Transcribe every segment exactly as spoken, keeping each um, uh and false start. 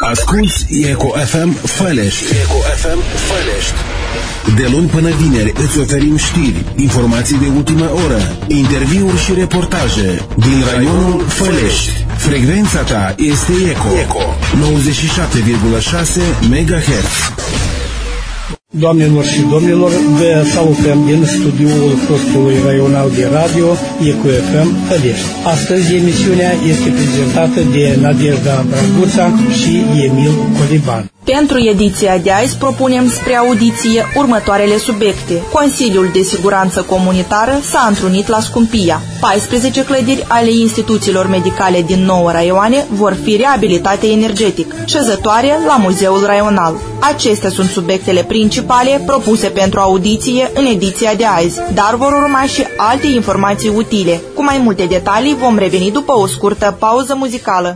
Asculți Eco F M Fălești. Eco F M Fălești. De luni până vineri îți oferim știri, informații de ultimă oră, interviuri și reportaje din raionul Fălești. Frecvența ta este Eco, Eco nouăzeci și șapte virgulă șase megahertz. Doamnelor și domnilor, vă salutăm din studioul postului raional de radio Eco F M Fălești. Astăzi emisiunea este prezentată de Nadejda Braguța și Emil Coliban. Pentru ediția de azi propunem spre audiție următoarele subiecte. Consiliul de Siguranță Comunitară s-a întrunit la Scumpia. paisprezece clădiri ale instituțiilor medicale din nouă raioane vor fi reabilitate energetic. Șezătoare la Muzeul Raional. Acestea sunt subiectele principale propuse pentru audiție în ediția de azi, dar vor urma și alte informații utile. Cu mai multe detalii vom reveni după o scurtă pauză muzicală.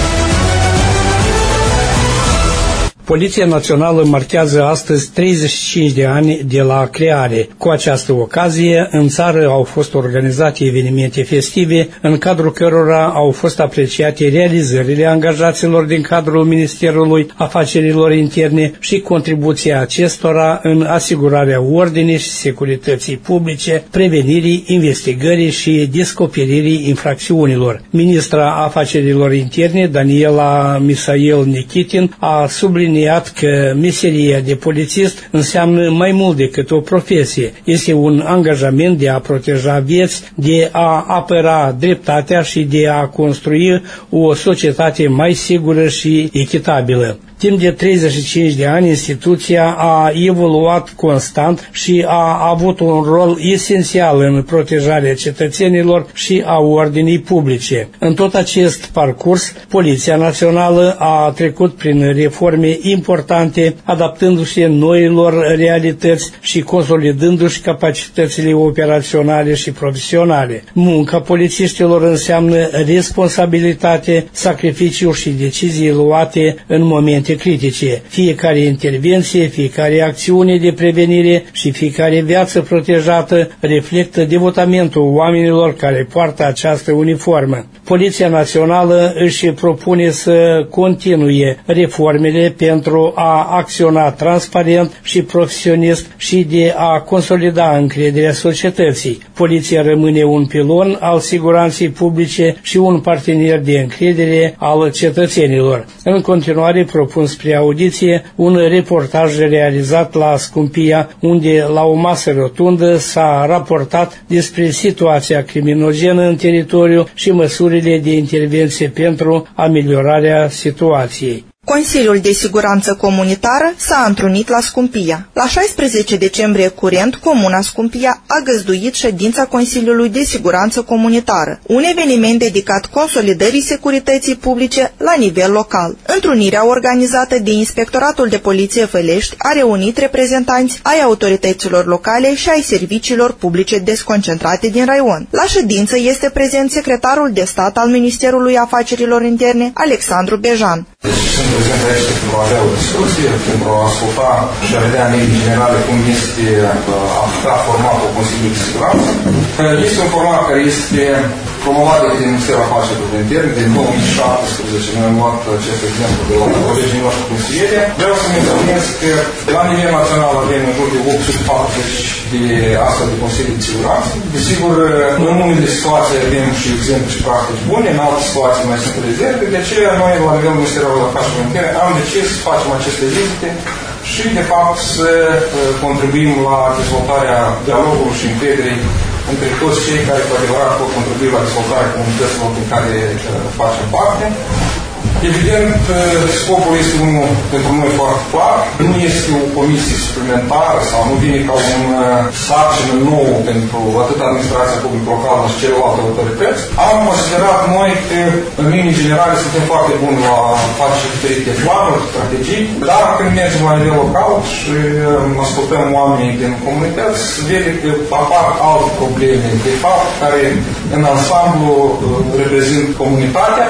Poliția Națională marchează astăzi treizeci și cinci de ani de la creare. Cu această ocazie, în țară au fost organizate evenimente festive, în cadrul cărora au fost apreciate realizările angajaților din cadrul Ministerului Afacerilor Interne și contribuția acestora în asigurarea ordinii și securității publice, prevenirii, investigării și descoperirii infracțiunilor. Ministra Afacerilor Interne, Daniela Misael Nikitin, a subliniat că meseria de polițist înseamnă mai mult decât o profesie. Este un angajament de a proteja vieți, de a apăra dreptatea și de a construi o societate mai sigură și echitabilă. Timp de treizeci și cinci de ani, instituția a evoluat constant și a avut un rol esențial în protejarea cetățenilor și a ordinii publice. În tot acest parcurs, Poliția Națională a trecut prin reforme importante, adaptându-se noilor realități și consolidându-și capacitățile operaționale și profesionale. Munca polițiștilor înseamnă responsabilitate, sacrificiu și decizii luate în momente critice. Fiecare intervenție, fiecare acțiune de prevenire și fiecare viață protejată reflectă devotamentul oamenilor care poartă această uniformă. Poliția Națională își propune să continue reformele pentru a acționa transparent și profesionist și de a consolida încrederea societății. Poliția rămâne un pilon al siguranței publice și un partener de încredere al cetățenilor. În continuare propun spre audiție un reportaj realizat la Scumpia, unde la o masă rotundă s-a raportat despre situația criminogenă în teritoriu și măsurile de intervenție pentru ameliorarea situației. Consiliul de Siguranță Comunitară s-a întrunit la Scumpia. La șaisprezece decembrie curent, Comuna Scumpia a găzduit ședința Consiliului de Siguranță Comunitară, un eveniment dedicat consolidării securității publice la nivel local. Întrunirea organizată de Inspectoratul de Poliție Fălești a reunit reprezentanți ai autorităților locale și ai serviciilor publice desconcentrate din raion. La ședință este prezent secretarul de stat al Ministerului Afacerilor Interne, Alexandru Bejan. Sunt prezent aici pentru a avea o discuție, pentru a asculta și a vedea în linii generale cum este afectat formatul Consiliului de Siguranță. Este un format care este promovat de Ministerul Afacerilor Interne din două mii șaptesprezece. Noi am luat acest exemplu de la colegii noștri consiliere. Vreau să menționez că la nivel național avem în jur de opt sute patruzeci de astfel de Consilii de Siguranță. Desigur, în unele situații avem și exemple și practici bune, în alte situații mai sunt rezerve, de aceea noi la nivelul Ministerului Afacerilor Interne am decis să facem aceste vizite și, de fapt, să contribuim la dezvoltarea dialogului și încrederii între toți cei care, cu adevărat, pot contribui la dezvoltarea comunităților din care facem parte. Evident, scopul este unul pentru noi foarte clar. Nu este o comisie suplimentară sau nu vine ca un sarcină nouă pentru atât administrația publică locală și celelalte autorități. Am considerat noi că, în linii generale, suntem foarte buni la face diferite planuri, strategii, dar când mergem la nivel local și ascultăm oamenii din comunități, se vede că apar alte probleme, de fapt, care în ansamblu reprezintă comunitatea. O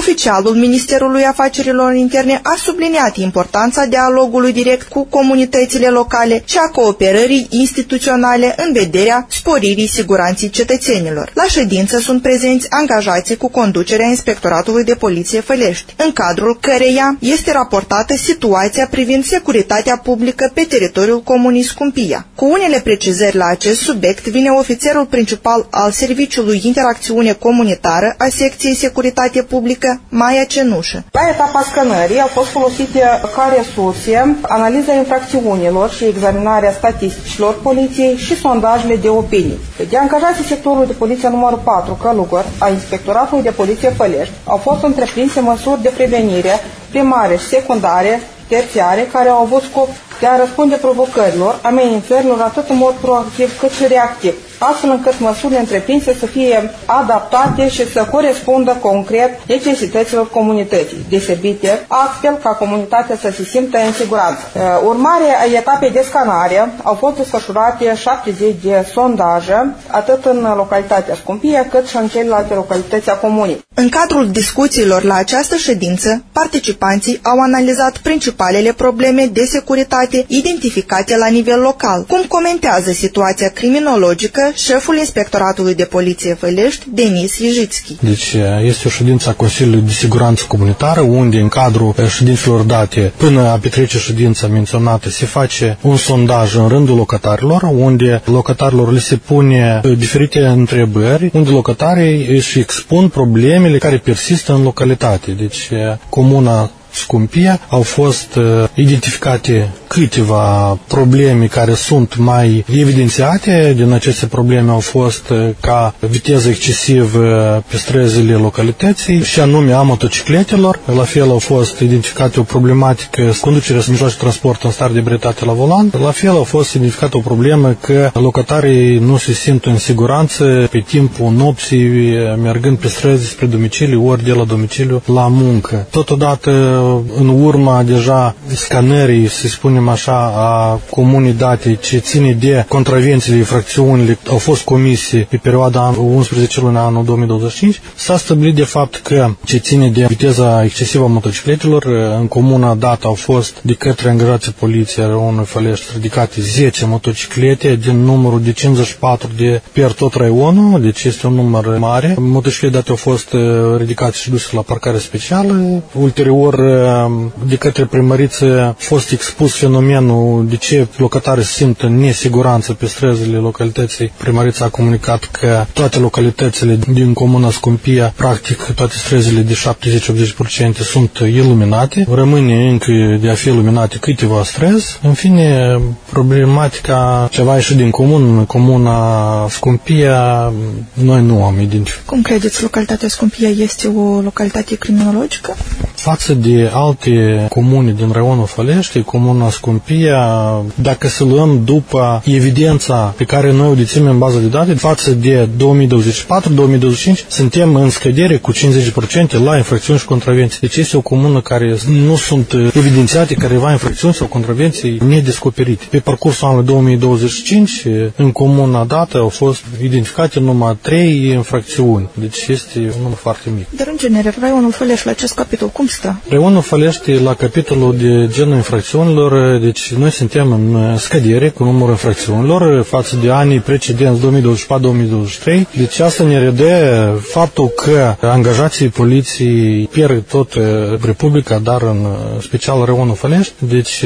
Oficialul Ministerului Afacerilor Interne a subliniat importanța dialogului direct cu comunitățile locale și a cooperării instituționale în vederea sporirii siguranței cetățenilor. La ședință sunt prezenți angajații cu conducerea Inspectoratului de Poliție Fălești, în cadrul căreia este raportată situația privind securitatea publică pe teritoriul comunei Scumpia. Cu unele precizări la acest subiect vine ofițerul principal al Serviciului Interacțiune Comunitară a Secției Securitate Publică, Maia Cenușă. La etapa scanării au fost folosite ca resurse analiza infracțiunilor și examinarea statisticilor poliției și sondajele de opinii. De angajații sectorului de poliție numărul patru, Călugăr, a Inspectoratului de Poliție Fălești, au fost întreprinse măsuri de prevenire primare și secundare, terțiare, care au avut scop de a răspunde provocărilor, amenințărilor atât în mod proactiv cât și reactiv, astfel încât măsurile întreprinse să fie adaptate și să corespundă concret necesităților comunității, deosebite astfel ca comunitatea să se simtă în siguranță. Urmare a etapei de scanare au fost desfășurate șaptezeci de sondaje, atât în localitatea Scumpia, cât și în celelalte localități a comunei. În cadrul discuțiilor la această ședință, participanții au analizat principalele probleme de securitate identificate la nivel local, cum comentează situația criminologică șeful Inspectoratului de Poliție Fălești, Denis Ijitski. Deci este o ședință a Consiliului de Siguranță Comunitară, unde în cadrul ședințelor date până a petrece ședința menționată se face un sondaj în rândul locatarilor, unde locatarilor le se pune diferite întrebări, unde locatarii își expun problemele care persistă în localitate. Deci comuna Scumpia au fost uh, identificate câteva probleme care sunt mai evidențiate. Din aceste probleme au fost uh, ca viteză excesivă pe străzile localității și anume a motocicletelor. La fel au fost identificate o problematică conducerea mijloace de transport în stare de ebrietate la volan. La fel a fost identificată o problemă că locatarii nu se simt în siguranță pe timpul nopții mergând pe străzi spre domiciliu ori de la domiciliu la muncă. Totodată în urma deja scanării, să spunem așa, a comunii date ce ține de contravențiile, infracțiunile au fost comise pe perioada unsprezece luni anul două mii douăzeci și cinci, s-a stabilit de fapt că ce ține de viteza excesivă a motocicletelor, în comuna dată au fost de către angajații poliției raionului Fălești ridicate zece motociclete din numărul de cincizeci și patru de per tot raionul, deci este un număr mare. Motociclete date au fost ridicate și duse la parcare specială. Ulterior, de către primăriță a fost expus fenomenul de ce locatarii se simt în nesiguranță pe străzile localității. Primărița a comunicat că toate localitățile din comuna Scumpia, practic toate străzile de șaptezeci-optzeci la sută sunt iluminate. Rămâne încă de a fi iluminate câteva străzi. În fine, problematica ceva ieșit din comun, comuna Scumpia, noi nu am identificat. Cum credeți, localitatea Scumpia este o localitate criminologică? Față de alte comune din raionul Fălești, comuna Scumpia, dacă să luăm după evidența pe care noi o deținem în bază de date, față de două mii douăzeci și patru două mii douăzeci și cinci, suntem în scădere cu cincizeci la sută la infracțiuni și contravenții. Deci este o comună care nu sunt evidențiate careva infracțiuni sau contravenții nedescoperite. Pe parcursul anului două mii douăzeci și cinci, în comuna dată au fost identificate numai trei infracțiuni. Deci este un număr foarte mic. Dar în general, raionul Fălești la acest capitol cum stă? Raionul Fălești la capitolul de genul infracțiunilor, deci noi suntem în scădere cu numărul infracțiunilor față de anii precedenți două mii douăzeci și patru două mii douăzeci și trei. Deci asta ne redă faptul că angajații poliției pierd tot Republica, dar în special raionul Fălești. Deci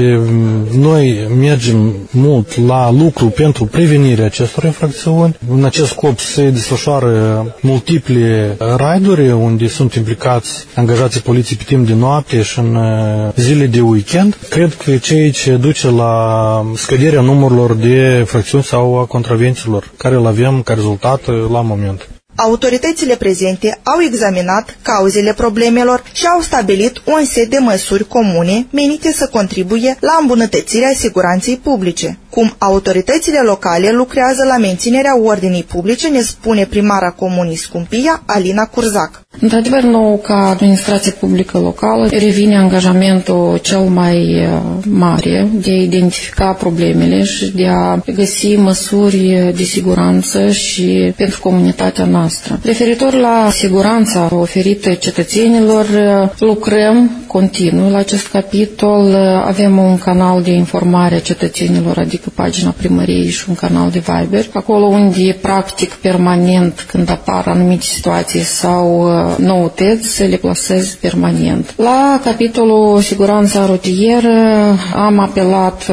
noi mergem mult la lucru pentru prevenirea acestor infracțiuni. În acest scop se desfășoară multiple raiduri unde sunt implicați angajații poliției pe timp de noapte și în zile de weekend. Cred că ceea ce duce la scăderea numărurilor de infracțiuni sau a contravențiilor care le avem ca rezultat la moment. Autoritățile prezente au examinat cauzele problemelor și au stabilit un set de măsuri comune menite să contribuie la îmbunătățirea siguranței publice. Cum autoritățile locale lucrează la menținerea ordinii publice, ne spune primara comunei Scumpia, Alina Curzac. Într-adevăr, nou, ca administrație publică locală, revine angajamentul cel mai mare de a identifica problemele și de a găsi măsuri de siguranță și pentru comunitatea noastră. Referitor la siguranța oferită cetățenilor, lucrăm continuu la acest capitol. Avem un canal de informare a cetățenilor, adică pagina primăriei și un canal de Viber, acolo unde practic permanent când apar anumite situații sau noutăți, le plasez permanent. La capitolul siguranța rutieră am apelat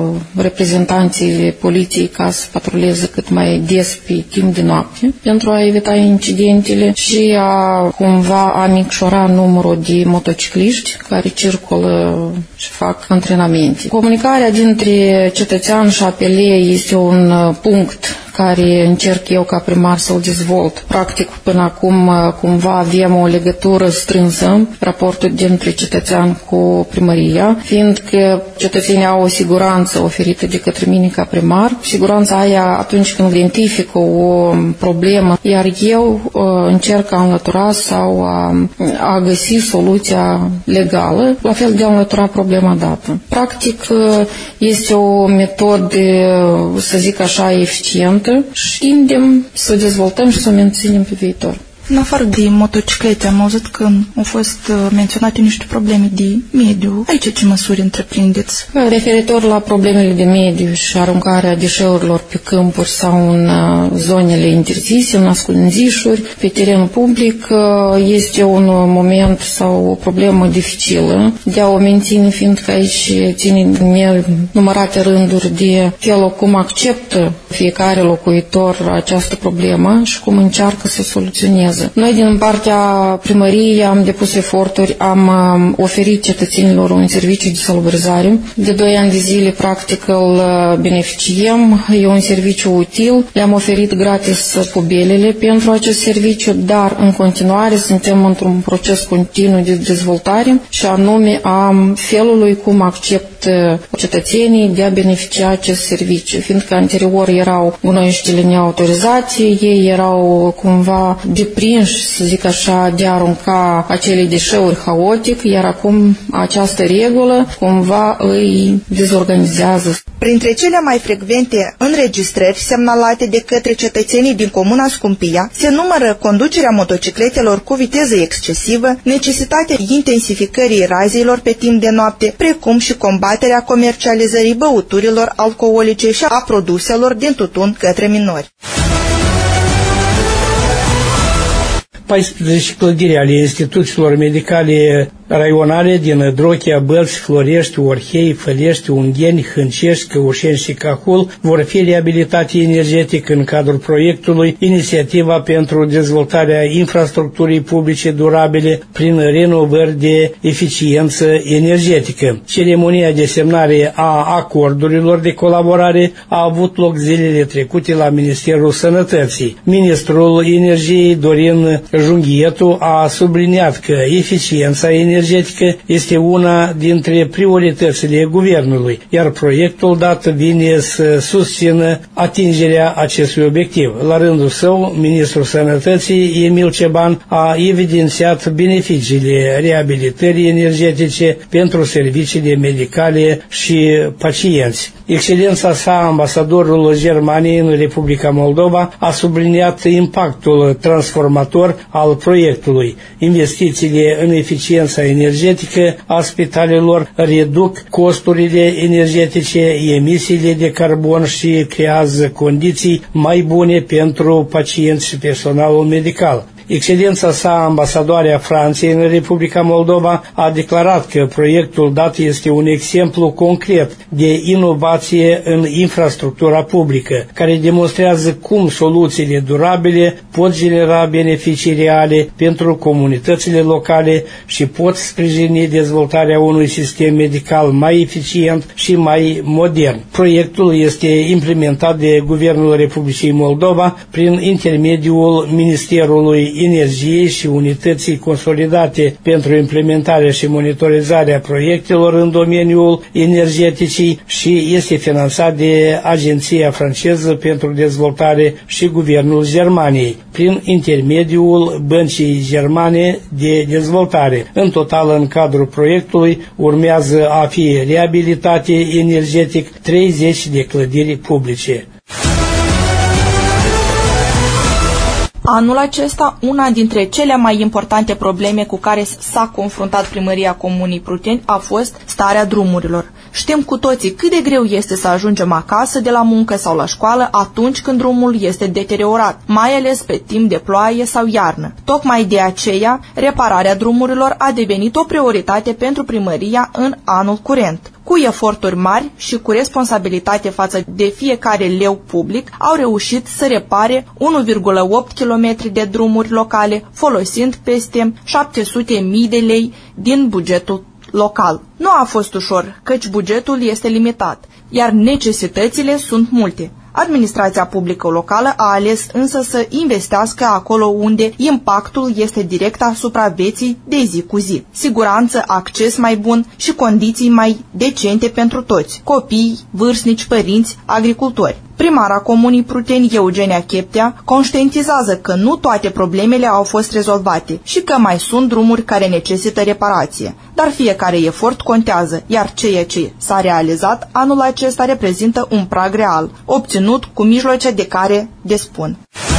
reprezentanții poliției ca să patruleze cât mai des pe timp de noapte pentru a evita incidentele și a cumva a micșora numărul de motocicliști care circulă și fac antrenamente. Comunicarea dintre cetățean și A P L este un punct care încerc eu ca primar să-l dezvolt. Practic, până acum, cumva avem o legătură strânsă, raportul dintre cetățean cu primăria, fiindcă cetățenii au o siguranță oferită de către mine ca primar. Siguranța aia atunci când identifică o problemă, iar eu încerc a înlătura sau a, a găsi soluția legală, la fel de a înlătura problema dată. Practic, este o metodă, să zic așa, eficientă și tindem să dezvoltăm și să o menținem pe viitor. În afară de motociclete, am auzit că au fost menționate niște probleme de mediu. Aici ce măsuri întreprindeți? Referitor la problemele de mediu și aruncarea deșeurilor pe câmpuri sau în zonele interzise, în ascunzișuri, pe terenul public, este un moment sau o problemă dificilă de a o menține, fiindcă aici ține numărate rânduri de felul cum acceptă fiecare locuitor această problemă și cum încearcă să soluționeze. Noi din partea primăriei am depus eforturi, am oferit cetățenilor un serviciu de salubrizare. De doi ani de zile, practic, îl beneficiem. E un serviciu util. Le-am oferit gratis pubelele pentru acest serviciu, dar în continuare suntem într-un proces continuu de dezvoltare și anume a felului cum acceptă cetățenii de a beneficia acest serviciu, fiindcă anterior erau gunoiștile neautorizate, ei erau cumva deprinși, să zic așa, de a arunca acele deșeuri haotic, iar acum această regulă cumva îi dezorganizează. Printre cele mai frecvente înregistrări semnalate de către cetățenii din comuna Scumpia se numără conducerea motocicletelor cu viteză excesivă, necesitatea intensificării razilor pe timp de noapte, precum și combaterea comercializării băuturilor alcoolice și a produselor din tutun către minori. paisprezece clădiri ale instituțiilor medicale raionale din Drochia, Bălți, Florești, Orhei, Fălești, Ungheni, Hâncești, Căușeni și Cahul vor fi reabilitate energetic în cadrul proiectului Inițiativa pentru dezvoltarea infrastructurii publice durabile prin renovări de eficiență energetică. Ceremonia de semnare a acordurilor de colaborare a avut loc zilele trecute la Ministerul Sănătății. Ministrul Energiei Dorin Junghietu a subliniat că eficiența energetică energetică este una dintre prioritățile guvernului, iar proiectul dat vine să susțină atingerea acestui obiectiv. La rândul său, Ministrul Sănătății, Emil Ceban, a evidențiat beneficiile reabilitării energetice pentru serviciile medicale și pacienți. Excelența sa, ambasadorul Germaniei în Republica Moldova, a subliniat impactul transformator al proiectului. Investițiile în eficiența energetică a spitalelor reduc costurile energetice, emisiile de carbon și creează condiții mai bune pentru pacienți și personalul medical. Excelența sa, ambasadoarea Franței în Republica Moldova, a declarat că proiectul dat este un exemplu concret de inovație în infrastructura publică, care demonstrează cum soluțiile durabile pot genera beneficii reale pentru comunitățile locale și pot sprijini dezvoltarea unui sistem medical mai eficient și mai modern. Proiectul este implementat de Guvernul Republicii Moldova prin intermediul Ministerului energiei și unității consolidate pentru implementarea și monitorizarea proiectelor în domeniul energeticii și este finanțat de Agenția franceză pentru dezvoltare și Guvernul Germaniei, prin intermediul Băncii Germane de Dezvoltare. În total, în cadrul proiectului, urmează a fi reabilitate energetic treizeci de clădiri publice. Anul acesta, una dintre cele mai importante probleme cu care s-a confruntat primăria Comunei Pruteni a fost starea drumurilor. Știm cu toții cât de greu este să ajungem acasă de la muncă sau la școală atunci când drumul este deteriorat, mai ales pe timp de ploaie sau iarnă. Tocmai de aceea, repararea drumurilor a devenit o prioritate pentru primăria în anul curent. Cu eforturi mari și cu responsabilitate față de fiecare leu public, au reușit să repare unu virgulă opt kilometri de drumuri locale, folosind peste șapte sute de mii de lei din bugetul local. Nu a fost ușor, căci bugetul este limitat, iar necesitățile sunt multe. Administrația publică locală a ales însă să investească acolo unde impactul este direct asupra vieții de zi cu zi. Siguranță, acces mai bun și condiții mai decente pentru toți, copii, vârstnici, părinți, agricultori. Primara Comunei Pruteni, Eugenia Cheptea, conștientizează că nu toate problemele au fost rezolvate și că mai sunt drumuri care necesită reparație. Dar fiecare efort contează, iar ceea ce s-a realizat anul acesta reprezintă un prag real, obținut cu mijloace de care dispun.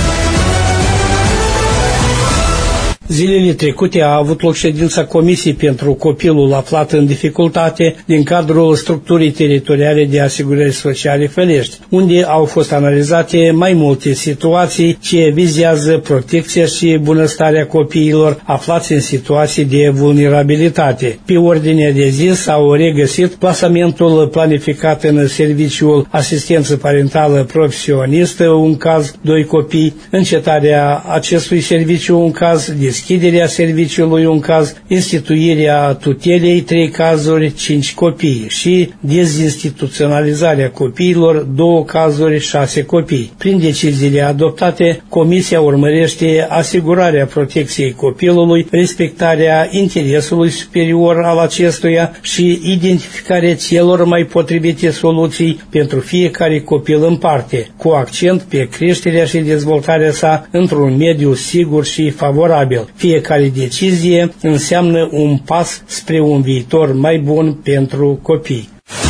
Zilele trecute a avut loc ședința Comisiei pentru copilul aflat în dificultate din cadrul structurii teritoriale de asigurări sociale Fălești, unde au fost analizate mai multe situații ce vizează protecția și bunăstarea copiilor aflați în situații de vulnerabilitate. Pe ordinea de zi s-au regăsit plasamentul planificat în serviciul asistență parentală profesionistă, un caz, doi copii, încetarea acestui serviciu, un caz, deschiderea serviciului, un caz, instituirea tutelei, trei cazuri, cinci copii și dezinstituționalizarea copiilor, două cazuri, șase copii. Prin deciziile adoptate, Comisia urmărește asigurarea protecției copilului, respectarea interesului superior al acestuia și identificarea celor mai potrivite soluții pentru fiecare copil în parte, cu accent pe creșterea și dezvoltarea sa într-un mediu sigur și favorabil. Fiecare decizie înseamnă un pas spre un viitor mai bun pentru copii.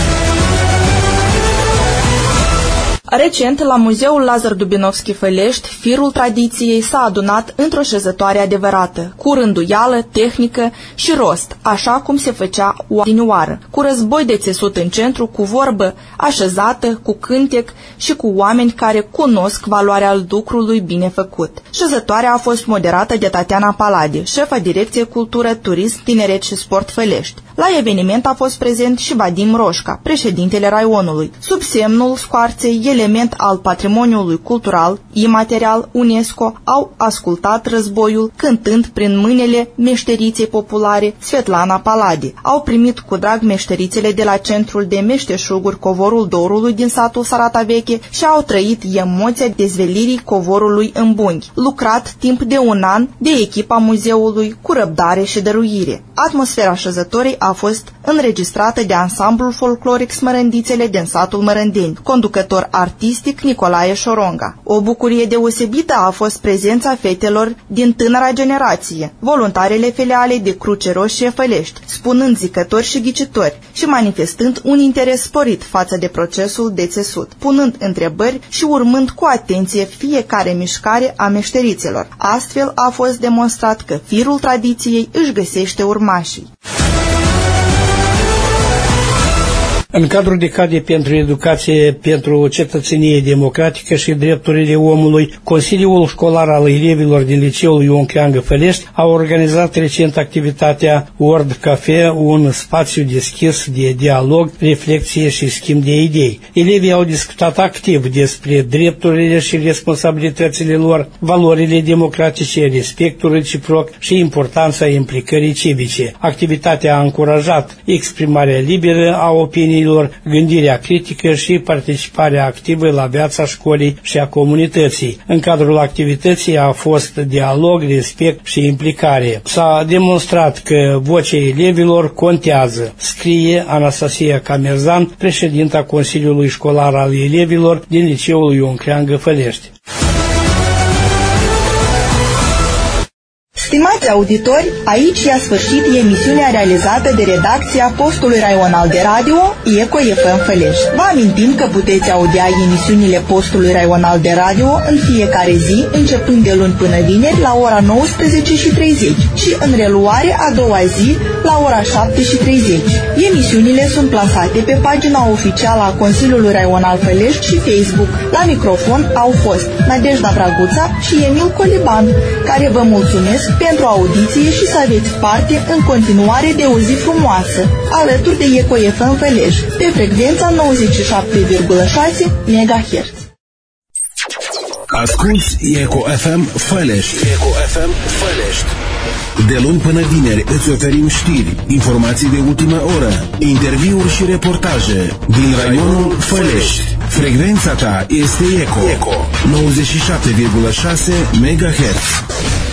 Recent, la Muzeul Lazar Dubinovski Fălești, firul tradiției s-a adunat într-o șezătoare adevărată, cu rânduială, tehnică și rost, așa cum se făcea odinioară, cu război de țesut în centru, cu vorbă așezată, cu cântec și cu oameni care cunosc valoarea lucrului bine făcut. Șezătoarea a fost moderată de Tatiana Palade, șefa Direcției Cultură, Turism, Tineret și Sport Fălești. La eveniment a fost prezent și Vadim Roșca, președintele raionului. Sub semnul scoarței, element al patrimoniului cultural, imaterial UNESCO, au ascultat războiul cântând prin mâinile meșteriței populare Svetlana Palade. Au primit cu drag meșterițele de la centrul de meșteșuguri Covorul Dorului din satul Sarata Veche și au trăit emoția dezvelirii covorului în bunghi, lucrat timp de un an de echipa muzeului cu răbdare și dăruire. Atmosfera șezătorii a fost înregistrată de ansamblul folcloric Smărândițele din satul Mărândeni, conducător artistic Nicolae Șoronga. O bucurie deosebită a fost prezența fetelor din tânăra generație, voluntarele filiale de Cruce Roșie Fălești, spunând zicători și ghicitori și manifestând un interes sporit față de procesul de țesut, punând întrebări și urmând cu atenție fiecare mișcare a meșterițelor. Astfel a fost demonstrat că firul tradiției își găsește urmașii. În cadrul decadei pentru educație, pentru cetățenie democratică și drepturile omului, Consiliul Școlar al elevilor din Liceul Ion Creangă Fălești a organizat recent activitatea Word Cafe, un spațiu deschis de dialog, reflexie și schimb de idei. Elevii au discutat activ despre drepturile și responsabilitățile lor, valorile democratice, respectul reciproc și importanța implicării civice. Activitatea a încurajat exprimarea liberă a opiniilor copiilor gândirea critică și participarea activă la viața școlii și a comunității. În cadrul activității a fost dialog, respect și implicare. S-a demonstrat că vocea elevilor contează, scrie Anastasia Camerzan, președinta Consiliului Școlar al Elevilor din Liceul Ion Creangă Fălești. Stimați auditori, aici i-a sfârșit emisiunea realizată de redacția postului raional de radio Eco F M Fălești. Vă amintim că puteți audia emisiunile postului raional de radio în fiecare zi, începând de luni până vineri la ora nouăsprezece și treizeci și în reluare a doua zi la ora șapte și treizeci. Emisiunile sunt plasate pe pagina oficială a Consiliului Raional Fălești și Facebook. La microfon au fost Nadejda Draguța și Emil Coliban, care vă mulțumesc pentru audiție și să aveți parte în continuare de o zi frumoasă, alături de Eco F M Fălești, pe frecvența nouăzeci și șapte virgulă șase megahertz. Asculți Eco F M Fălești. Eco F M Fălești. De luni până vineri îți oferim știri, informații de ultimă oră, interviuri și reportaje din raionul Fălești. Frecvența ta este Eco, Eco nouăzeci și șapte virgulă șase megahertz.